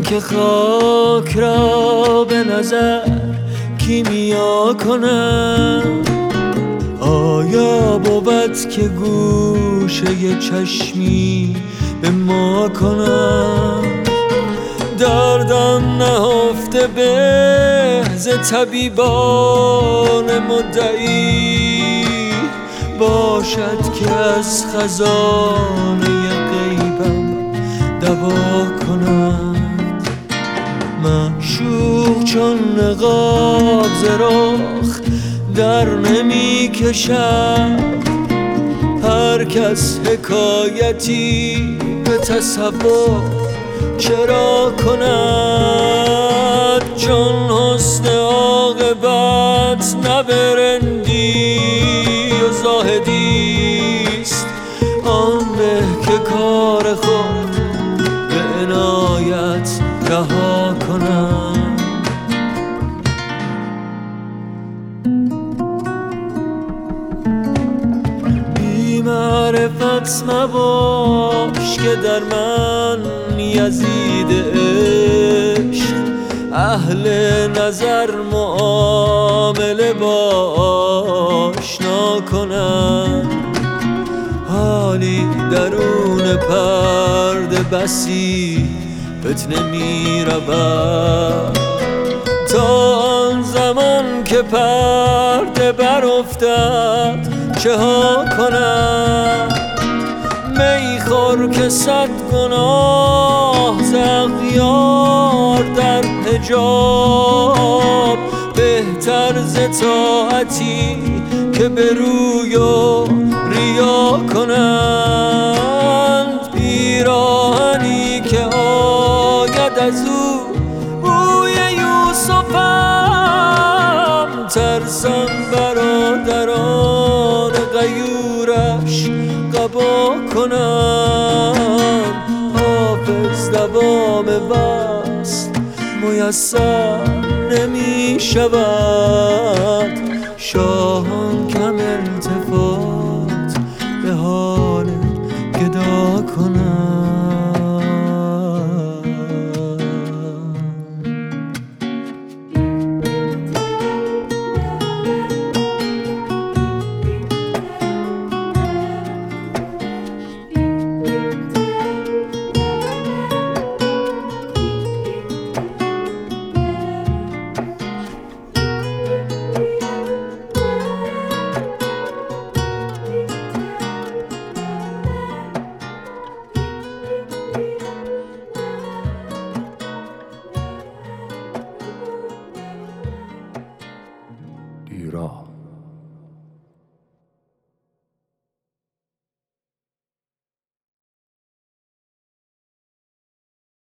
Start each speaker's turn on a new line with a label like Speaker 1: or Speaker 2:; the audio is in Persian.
Speaker 1: که خاک را به نظر کیمیا کنم؟ آیا بود که گوشه چشمی به ما کنم؟ دردم نهفته به ز طبیبان مدعی، باشد که از خزانه غیبم دوا کنند. معشوق چون نقاب ز رخ در نمی کشد، هر کس حکایتی به تصور چرا کند؟ چون حسن عاقبت نه برندی و زاهدیست، آن به که کار خود به عنایت رها کنم. بی معرفت مباش که در من یزید عشق، اهل نظر معامله با آشنا کنند. حالی درون پرده بسی فتنه می رود، تا آن زمان که پرده برافتد چه ها کنم؟ می خور که 100 گناه ز اغیار در حجاب، بهتر ز طاعتی که به روی و ریا کنند. پیراهنی که آید از او بوی یوسفم، ترسم برادران غیورش قبا کنند. حافظ دوام وصل میسر نمی شود، شاهان کم التفات به حال گدا کنند.
Speaker 2: ایران